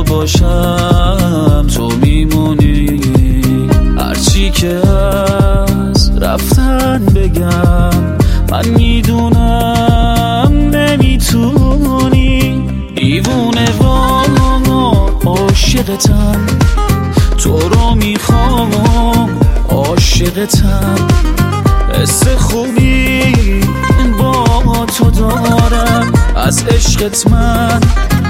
باشم تو میمونی، هرچی که از رفتن بگم من میدونم نمیتونی. دیوونه و عاشقتم، تو رو میخوام عاشقتم، حس خوبی با تو دارم، از عشقت من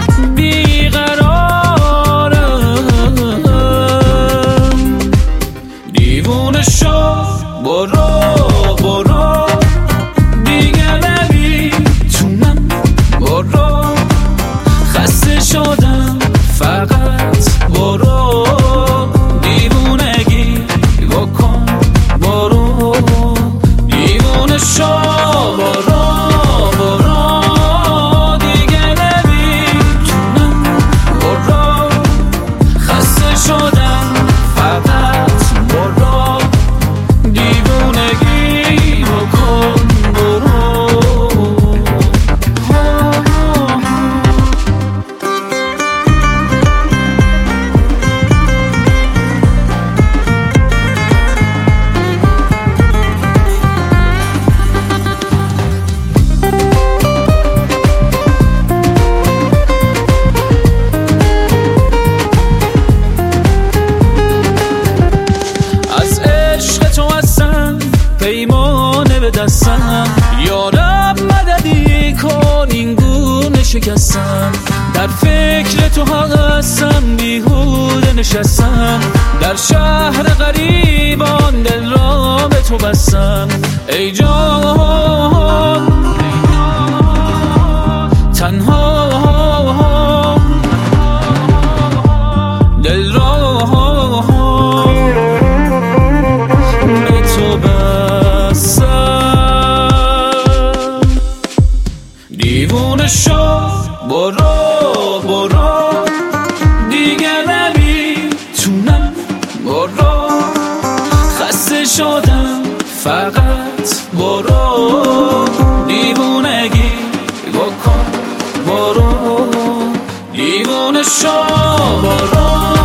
بیقرارم. دیوونه شو برو برو دیگه نمیتونم، برو خسته شدم فقط برو، دیوونگی بکن برو، دیوونه شو برو برو دیگه نمیتونم، برو خسته شدم فقط برو، دیوونگی بکن برو. پیمانه به دستم یارم، مددی کن این گونه شکستم، در فکر تو هستم بیهوده نشستم، در شهر غریبان دل را به تو بستم. ای جان تنها دل را به تو بستم. دیوونه شو برو برو دیگه نمیتونم، برو خسته شدم فقط برو، دیوونگی بکن برو، دیوونه شو برو.